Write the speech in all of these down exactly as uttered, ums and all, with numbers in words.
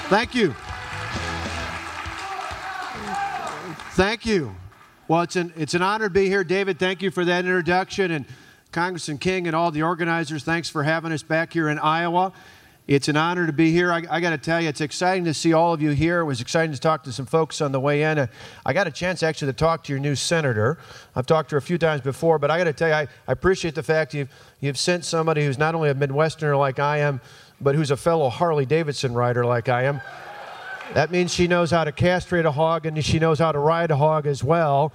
Thank you. Thank you. Well, it's an, it's an honor to be here. David, thank you for that introduction. And Congressman King and all the organizers, thanks for having us back here in Iowa. It's an honor to be here. I, I got to tell you, it's exciting to see all of you here. It was exciting to talk to some folks on the way in. Uh, I got a chance actually to talk to your new senator. I've talked to her a few times before, but I got to tell you, I, I appreciate the fact you've, you've sent somebody who's not only a Midwesterner like I am, but who's a fellow Harley-Davidson rider like I am. That means she knows how to castrate a hog and she knows how to ride a hog as well.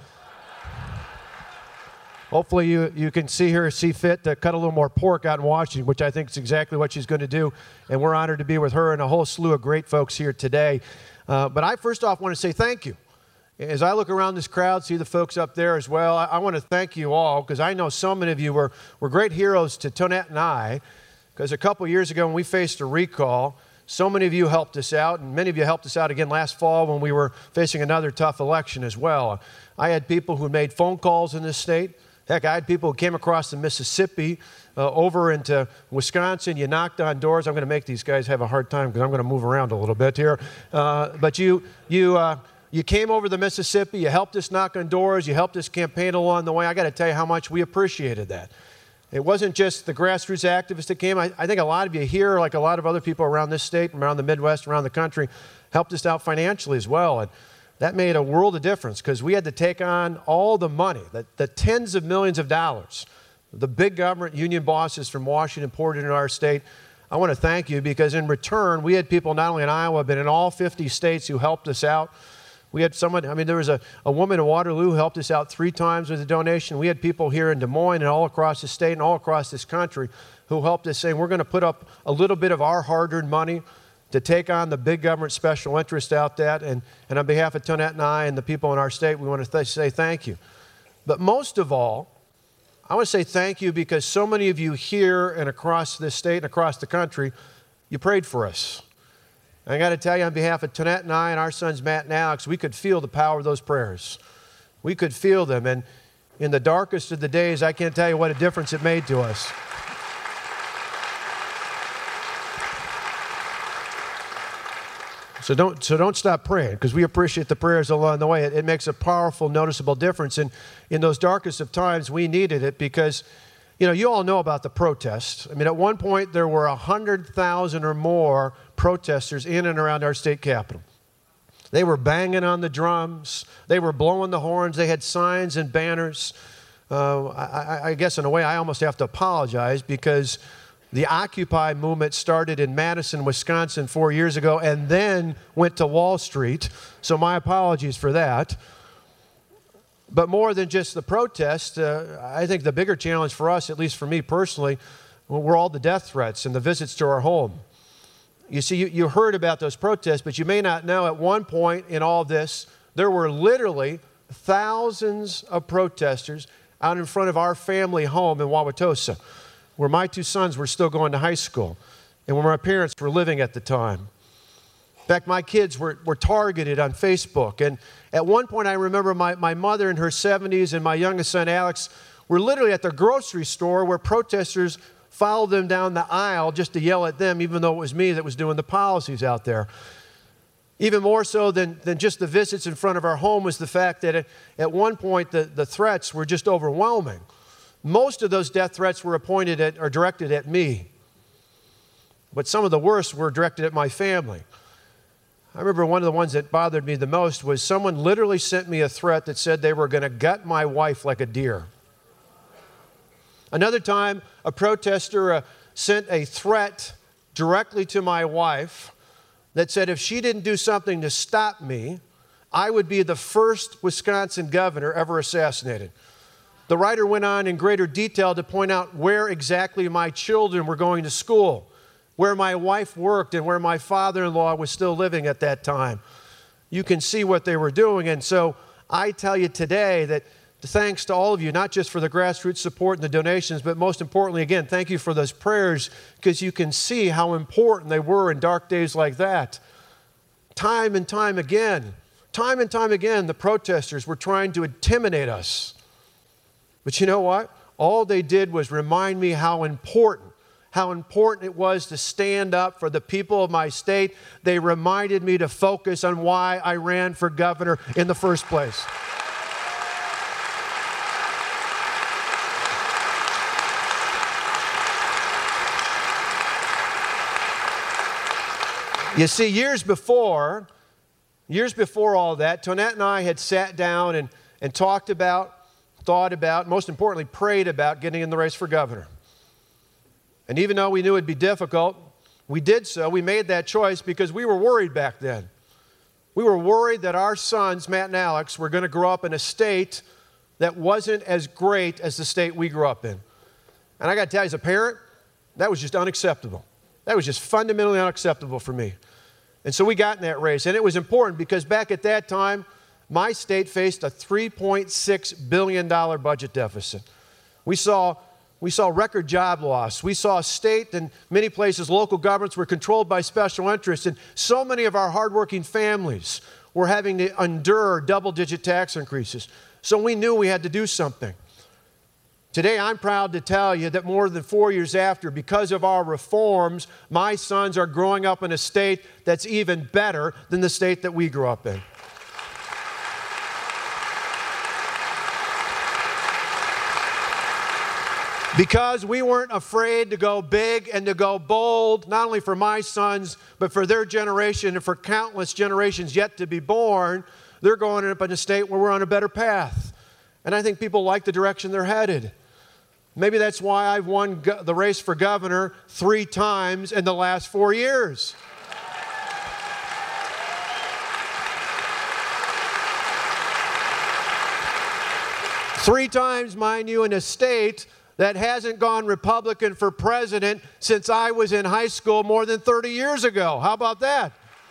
Hopefully you, you can see her see fit to cut a little more pork out in Washington, which I think is exactly what she's going to do. And we're honored to be with her and a whole slew of great folks here today. Uh, but I first off want to say thank you. As I look around this crowd, see the folks up there as well, I, I want to thank you all because I know so many of you were, were great heroes to Tonette and I, because a couple years ago when we faced a recall, so many of you helped us out, and many of you helped us out again last fall when we were facing another tough election as well. I had people who made phone calls in this state. Heck, I had people who came across the Mississippi uh, over into Wisconsin. You knocked on doors. I'm going to make these guys have a hard time because I'm going to move around a little bit here. Uh, but you, you, uh, you came over the Mississippi. You helped us knock on doors. You helped us campaign along the way. I got to tell you how much we appreciated that. It wasn't just the grassroots activists that came. I, I think a lot of you here, like a lot of other people around this state, around the Midwest, around the country, helped us out financially as well. And that made a world of difference because we had to take on all the money, the, the tens of millions of dollars, the big government union bosses from Washington poured into our state. I want to thank you because in return, we had people not only in Iowa, but in all fifty states who helped us out. We had someone, I mean, there was a, a woman in Waterloo who helped us out three times with a donation. We had people here in Des Moines and all across the state and all across this country who helped us saying, we're going to put up a little bit of our hard-earned money to take on the big government special interest out there. And, and on behalf of Tonette and I and the people in our state, we want to th- say thank you. But most of all, I want to say thank you because so many of you here and across this state and across the country, you prayed for us. I got to tell you, on behalf of Tonette and I and our sons Matt and Alex, we could feel the power of those prayers. We could feel them. And in the darkest of the days, I can't tell you what a difference it made to us. So don't, so don't stop praying because we appreciate the prayers along the way. It, it makes a powerful, noticeable difference. And in those darkest of times, we needed it because, you know, you all know about the protests. I mean, at one point, there were one hundred thousand or more protesters in and around our state capitol. They were banging on the drums. They were blowing the horns. They had signs and banners. Uh, I, I guess in a way, I almost have to apologize because the Occupy movement started in Madison, Wisconsin four years ago and then went to Wall Street. So my apologies for that. But more than just the protest, uh, I think the bigger challenge for us, at least for me personally, were all the death threats and the visits to our home. You see, you, you heard about those protests, but you may not know at one point in all this, there were literally thousands of protesters out in front of our family home in Wauwatosa, where my two sons were still going to high school and where my parents were living at the time. In fact, my kids were, were targeted on Facebook. And at one point, I remember my, my mother in her seventies and my youngest son, Alex, were literally at the grocery store where protesters followed them down the aisle just to yell at them, even though it was me that was doing the policies out there. Even more so than, than just the visits in front of our home was the fact that at, at one point, the, the threats were just overwhelming. Most of those death threats were appointed at or directed at me. But some of the worst were directed at my family. I remember one of the ones that bothered me the most was someone literally sent me a threat that said they were going to gut my wife like a deer. Another time, a protester uh, sent a threat directly to my wife that said if she didn't do something to stop me, I would be the first Wisconsin governor ever assassinated. The writer went on in greater detail to point out where exactly my children were going to school, where my wife worked, and where my father-in-law was still living at that time. You can see what they were doing. And so I tell you today that thanks to all of you, not just for the grassroots support and the donations, but most importantly, again, thank you for those prayers because you can see how important they were in dark days like that. Time and time again, time and time again, the protesters were trying to intimidate us. But you know what? All they did was remind me how important how important it was to stand up for the people of my state. They reminded me to focus on why I ran for governor in the first place. You see, years before, years before all that, Tonette and I had sat down and, and talked about, thought about, most importantly, prayed about getting in the race for governor. And even though we knew it'd be difficult, we did so. We made that choice because we were worried back then. We were worried that our sons, Matt and Alex, were going to grow up in a state that wasn't as great as the state we grew up in. And I got to tell you, as a parent, that was just unacceptable. That was just fundamentally unacceptable for me. And so we got in that race. And it was important because back at that time, my state faced a three point six billion dollars budget deficit. We saw, we saw record job loss. We saw a state and many places, local governments were controlled by special interests. And so many of our hardworking families were having to endure double-digit tax increases. So we knew we had to do something. Today, I'm proud to tell you that more than four years after, because of our reforms, my sons are growing up in a state that's even better than the state that we grew up in. Because we weren't afraid to go big and to go bold, not only for my sons, but for their generation and for countless generations yet to be born, they're going up in a state where we're on a better path. And I think people like the direction they're headed. Maybe that's why I've won go- the race for governor three times in the last four years. Three times, mind you, in a state that hasn't gone Republican for president since I was in high school more than thirty years ago. How about that?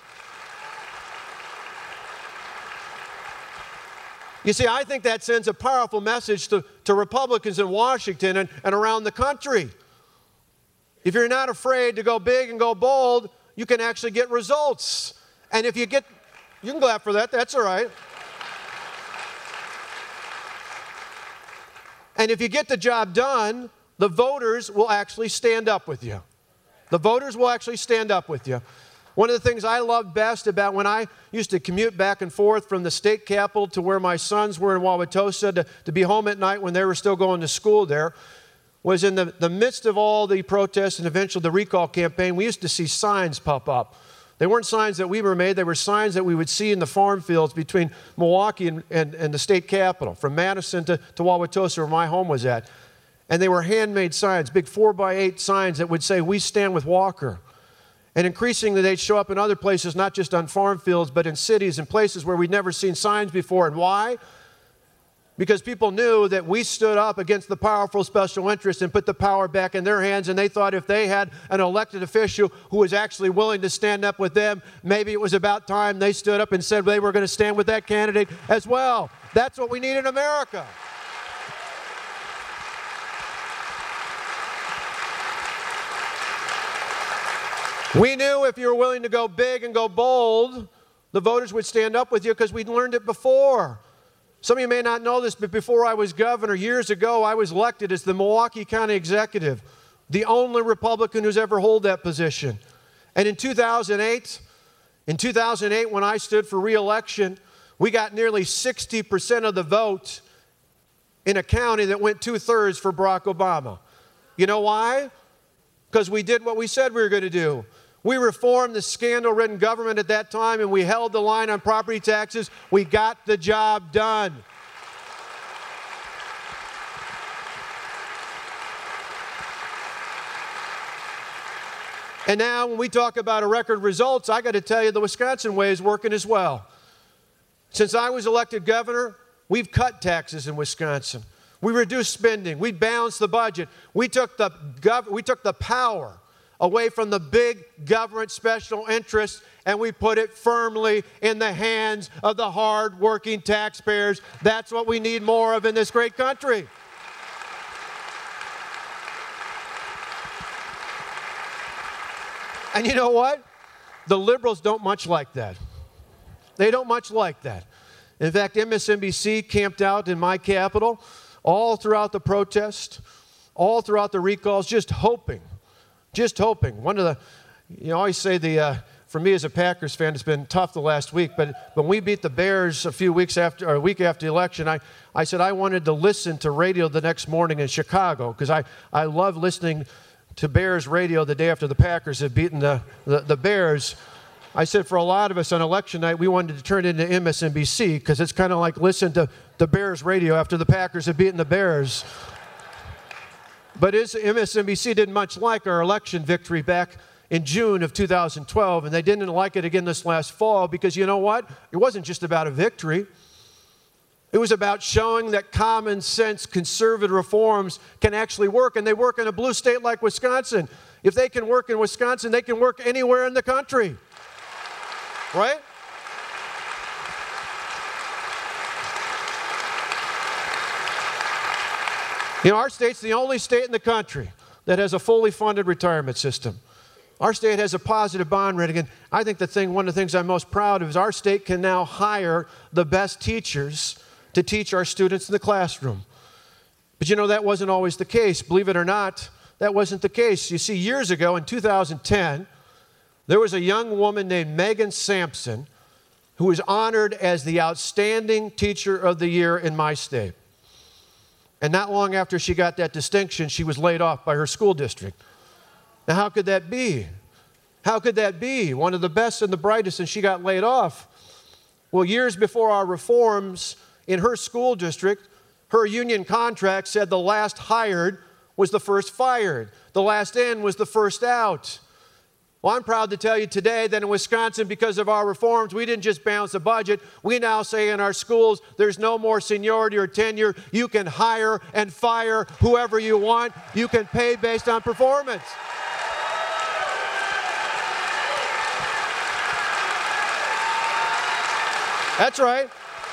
You see, I think that sends a powerful message to, to Republicans in Washington and, and around the country. If you're not afraid to go big and go bold, you can actually get results. And if you get, you can clap for that, that's all right. And if you get the job done, the voters will actually stand up with you. The voters will actually stand up with you. One of the things I loved best about when I used to commute back and forth from the state capitol to where my sons were in Wauwatosa to, to be home at night when they were still going to school there was in the, the midst of all the protests and eventually the recall campaign, we used to see signs pop up. They weren't signs that we were made, they were signs that we would see in the farm fields between Milwaukee and, and, and the state capitol, from Madison to, to Wauwatosa where my home was at. And they were handmade signs, big four by eight signs that would say, "We stand with Walker." And increasingly, they'd show up in other places, not just on farm fields, but in cities and places where we'd never seen signs before. And why? Because people knew that we stood up against the powerful special interests and put the power back in their hands. And they thought if they had an elected official who was actually willing to stand up with them, maybe it was about time they stood up and said they were going to stand with that candidate as well. That's what we need in America. We knew if you were willing to go big and go bold, the voters would stand up with you because we'd learned it before. Some of you may not know this, but before I was governor, years ago, I was elected as the Milwaukee County Executive, the only Republican who's ever held that position. And in two thousand eight, in two thousand eight, when I stood for re-election, we got nearly sixty percent of the vote in a county that went two-thirds for Barack Obama. You know why? Because we did what we said we were going to do. We reformed the scandal-ridden government at that time, and we held the line on property taxes. We got the job done. And now when we talk about a record results, I got to tell you the Wisconsin way is working as well. Since I was elected governor, we've cut taxes in Wisconsin. We reduced spending. We balanced the budget. We took the, gov- we took the power away from the big government special interests, and we put it firmly in the hands of the hard-working taxpayers. That's what we need more of in this great country. And you know what? The liberals don't much like that. They don't much like that. In fact, M S N B C camped out in my capital all throughout the protest, all throughout the recalls, just hoping Just hoping. One of the, you know, I always say the, uh, for me as a Packers fan, it's been tough the last week, but when we beat the Bears a few weeks after, or a week after the election, I, I said I wanted to listen to radio the next morning in Chicago because I, I love listening to Bears radio the day after the Packers have beaten the, the, the Bears. I said for a lot of us on election night, we wanted to turn it into M S N B C because it's kind of like listen to the Bears radio after the Packers have beaten the Bears. But M S N B C didn't much like our election victory back in June of two thousand twelve, and they didn't like it again this last fall because you know what? It wasn't just about a victory. It was about showing that common sense conservative reforms can actually work, and they work in a blue state like Wisconsin. If they can work in Wisconsin, they can work anywhere in the country. Right? You know, our state's the only state in the country that has a fully funded retirement system. Our state has a positive bond rating, and I think the thing, one of the things I'm most proud of is our state can now hire the best teachers to teach our students in the classroom. But you know, that wasn't always the case. Believe it or not, that wasn't the case. You see, years ago in two thousand ten, there was a young woman named Megan Sampson who was honored as the outstanding teacher of the year in my state. And not long after she got that distinction, she was laid off by her school district. Now, how could that be? How could that be? One of the best and the brightest, and she got laid off. Well, years before our reforms in her school district, her union contract said the last hired was the first fired. The last in was the first out. Well, I'm proud to tell you today that in Wisconsin, because of our reforms, we didn't just balance the budget. We now say in our schools, there's no more seniority or tenure. You can hire and fire whoever you want. You can pay based on performance. That's right.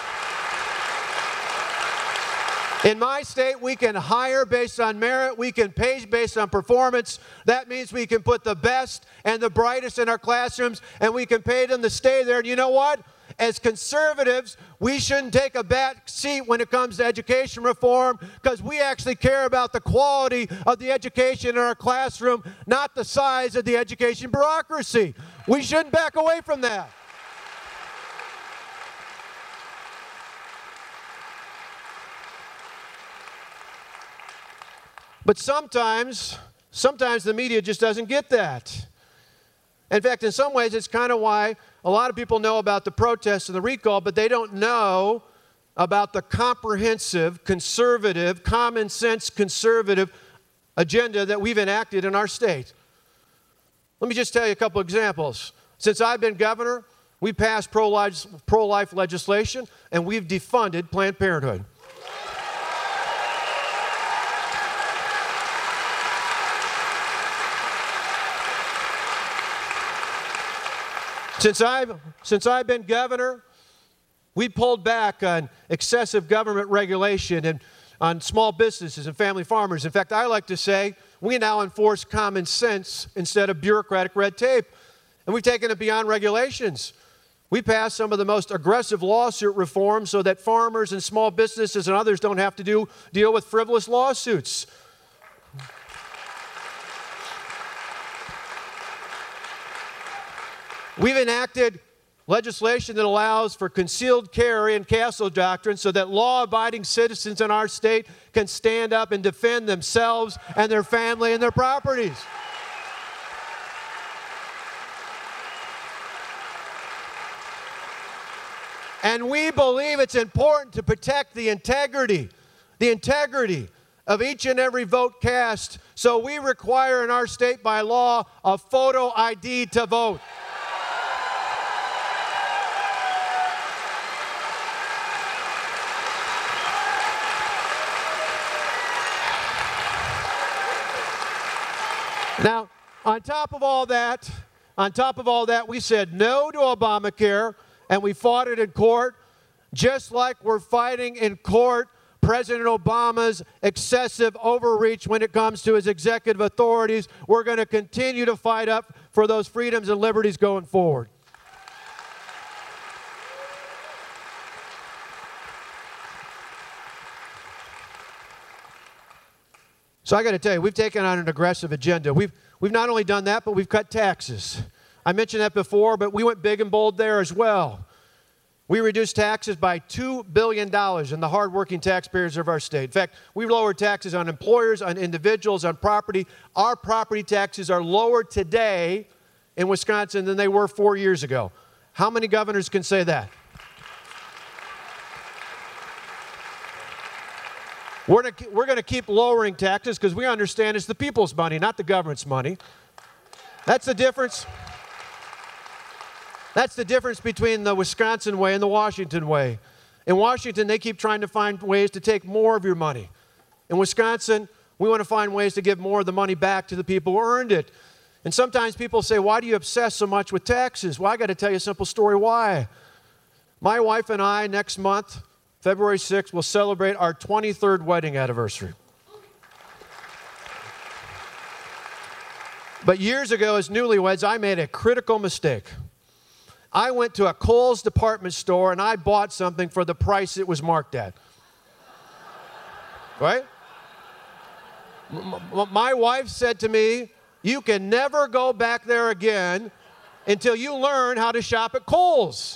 In my state, we can hire based on merit. We can pay based on performance. That means we can put the best and the brightest in our classrooms, and we can pay them to stay there. And you know what? As conservatives, we shouldn't take a back seat when it comes to education reform because we actually care about the quality of the education in our classroom, not the size of the education bureaucracy. We shouldn't back away from that. But sometimes, sometimes the media just doesn't get that. In fact, in some ways, it's kind of why a lot of people know about the protests and the recall, but they don't know about the comprehensive, conservative, common sense conservative agenda that we've enacted in our state. Let me just tell you a couple examples. Since I've been governor, we passed pro-life, pro-life legislation, and we've defunded Planned Parenthood. Since I've, since I've been governor, we pulled back on excessive government regulation and on small businesses and family farmers. In fact, I like to say we now enforce common sense instead of bureaucratic red tape. And we've taken it beyond regulations. We passed some of the most aggressive lawsuit reforms so that farmers and small businesses and others don't have to do, deal with frivolous lawsuits. We've enacted legislation that allows for concealed carry and castle doctrine so that law-abiding citizens in our state can stand up and defend themselves and their family and their properties. And we believe it's important to protect the integrity, the integrity of each and every vote cast. So we require in our state by law a photo I D to vote. Now, on top of all that, on top of all that, we said no to Obamacare, and we fought it in court, just like we're fighting in court President Obama's excessive overreach when it comes to his executive authorities. We're going to continue to fight up for those freedoms and liberties going forward. So I got to tell you, we've taken on an aggressive agenda. We've, we've not only done that, but we've cut taxes. I mentioned that before, but we went big and bold there as well. We reduced taxes by two billion dollars in the hardworking taxpayers of our state. In fact, we lowered taxes on employers, on individuals, on property. Our property taxes are lower today in Wisconsin than they were four years ago. How many governors can say that? We're going to, we're going to keep lowering taxes because we understand it's the people's money, not the government's money. That's the difference. That's the difference between the Wisconsin way and the Washington way. In Washington, they keep trying to find ways to take more of your money. In Wisconsin, we want to find ways to give more of the money back to the people who earned it. And sometimes people say, why do you obsess so much with taxes? Well, I got to tell you a simple story why. My wife and I, next month, February sixth, will celebrate our twenty-third wedding anniversary. But years ago, as newlyweds, I made a critical mistake. I went to a Kohl's department store and I bought something for the price it was marked at. Right? M- my wife said to me, you can never go back there again until you learn how to shop at Kohl's.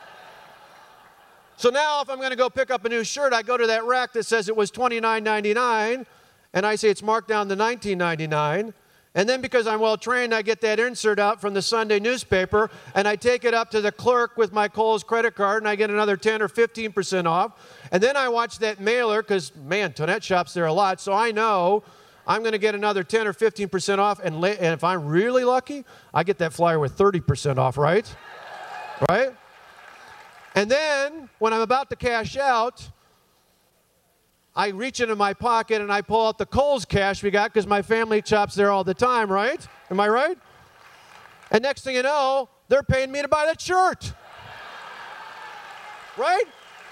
So now if I'm going to go pick up a new shirt, I go to that rack that says it was twenty-nine ninety-nine, and I say it's marked down to nineteen ninety-nine. And then because I'm well-trained, I get that insert out from the Sunday newspaper, and I take it up to the clerk with my Kohl's credit card, and I get another ten or fifteen percent off. And then I watch that mailer, because, man, Tonette shops there a lot, so I know I'm going to get another ten or fifteen percent off, and, la- and if I'm really lucky, I get that flyer with thirty percent off, right? Right? And then, when I'm about to cash out, I reach into my pocket and I pull out the Kohl's cash we got because my family shops there all the time, right? Am I right? And next thing you know, they're paying me to buy that shirt. Right?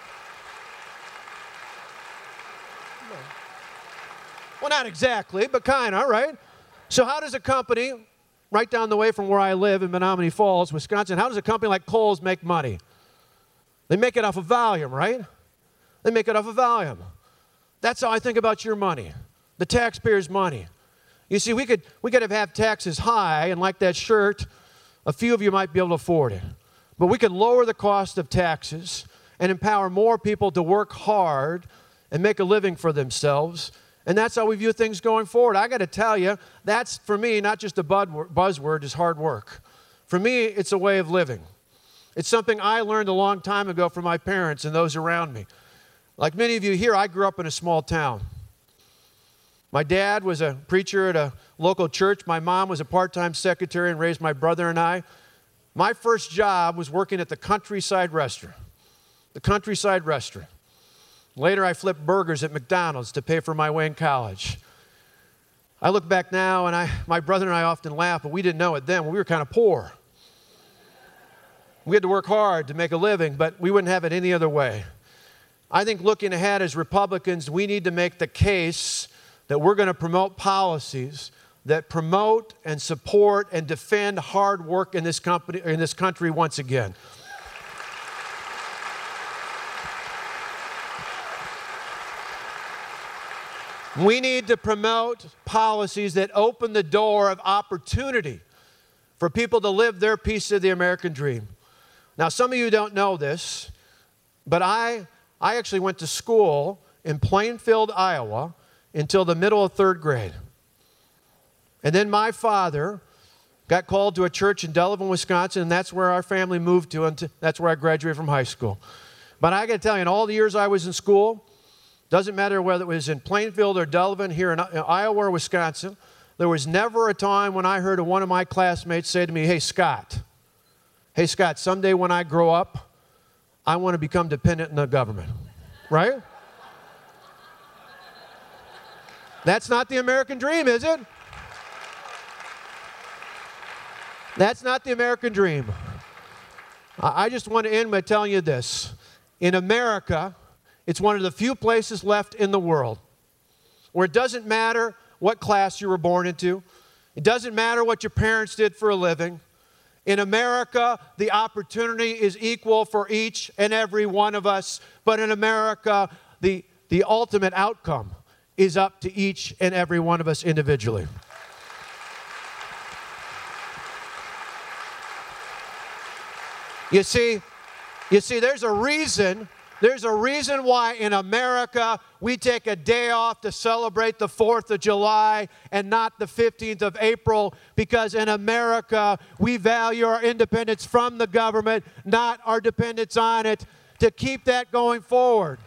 Well, not exactly, but kind of, right? So how does a company, right down the way from where I live in Menominee Falls, Wisconsin, how does a company like Kohl's make money? They make it off of volume, right? They make it off of volume. That's how I think about your money, the taxpayers' money. You see, we could we could have, have taxes high, and like that shirt, a few of you might be able to afford it. But we could lower the cost of taxes and empower more people to work hard and make a living for themselves. And that's how we view things going forward. I got to tell you, that's, for me, not just a buzzword, it's hard work. For me, it's a way of living. It's something I learned a long time ago from my parents and those around me. Like many of you here, I grew up in a small town. My dad was a preacher at a local church. My mom was a part-time secretary and raised my brother and I. My first job was working at the Countryside Restaurant. The Countryside Restaurant. Later, I flipped burgers at McDonald's to pay for my way in college. I look back now, and I, my brother and I often laugh, but we didn't know it then. We were kind of poor. We had to work hard to make a living, but we wouldn't have it any other way. I think looking ahead as Republicans, we need to make the case that we're going to promote policies that promote and support and defend hard work in this company, in this country once again. We need to promote policies that open the door of opportunity for people to live their piece of the American dream. Now, some of you don't know this, but I... I actually went to school in Plainfield, Iowa, until the middle of third grade. And then my father got called to a church in Delavan, Wisconsin, and that's where our family moved to, and that's where I graduated from high school. But I got to tell you, in all the years I was in school, doesn't matter whether it was in Plainfield or Delavan, here in Iowa or Wisconsin, there was never a time when I heard one of my classmates say to me, hey, Scott, hey, Scott, someday when I grow up, I want to become dependent on the government, right? That's not the American dream, is it? That's not the American dream. I just want to end by telling you this. In America, it's one of the few places left in the world where it doesn't matter what class you were born into. It doesn't matter what your parents did for a living. In America, the opportunity is equal for each and every one of us. But in America, the, the ultimate outcome is up to each and every one of us individually. You see, you see, there's a reason, there's a reason why in America we take a day off to celebrate the fourth of July and not the fifteenth of April, because in America we value our independence from the government, not our dependence on it, to keep that going forward.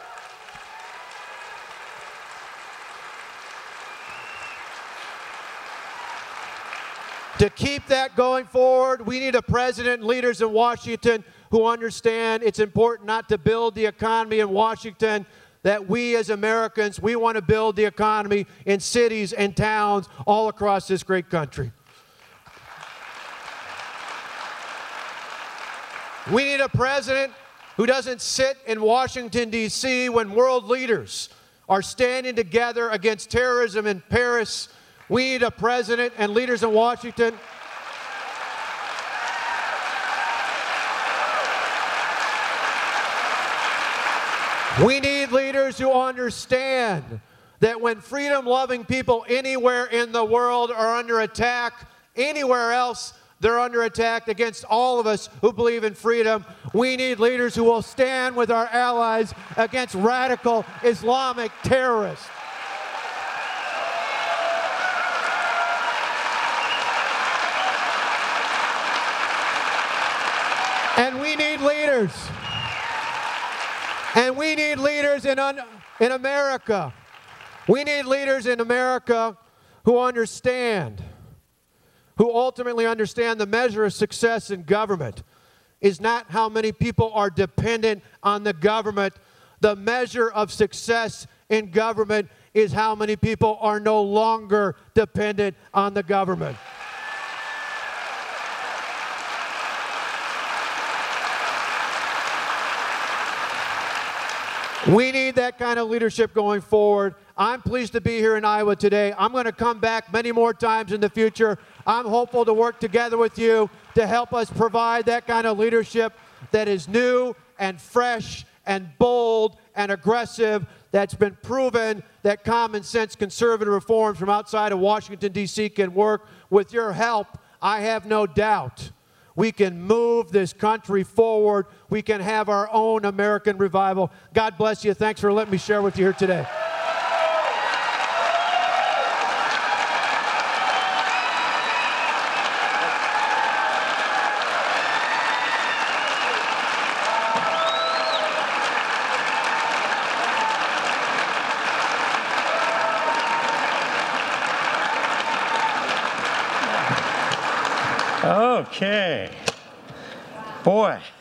To keep that going forward, we need a president and leaders in Washington who understand it's important not to build the economy in Washington, that we as Americans, we want to build the economy in cities and towns all across this great country. We need a president who doesn't sit in Washington, D C when world leaders are standing together against terrorism in Paris. We need a president and leaders in Washington We need leaders who understand that when freedom-loving people anywhere in the world are under attack, anywhere else they're under attack against all of us who believe in freedom. We need leaders who will stand with our allies against radical Islamic terrorists. And we need leaders. And we need leaders in, un in America. We need leaders in America who understand, who ultimately understand the measure of success in government is not how many people are dependent on the government. The measure of success in government is how many people are no longer dependent on the government. We need that kind of leadership going forward. I'm pleased to be here in Iowa today. I'm going to come back many more times in the future. I'm hopeful to work together with you to help us provide that kind of leadership that is new and fresh and bold and aggressive, that's been proven that common sense conservative reforms from outside of Washington, D C can work. With your help, I have no doubt we can move this country forward. We can have our own American revival. God bless you. Thanks for letting me share with you here today. Okay. Boy.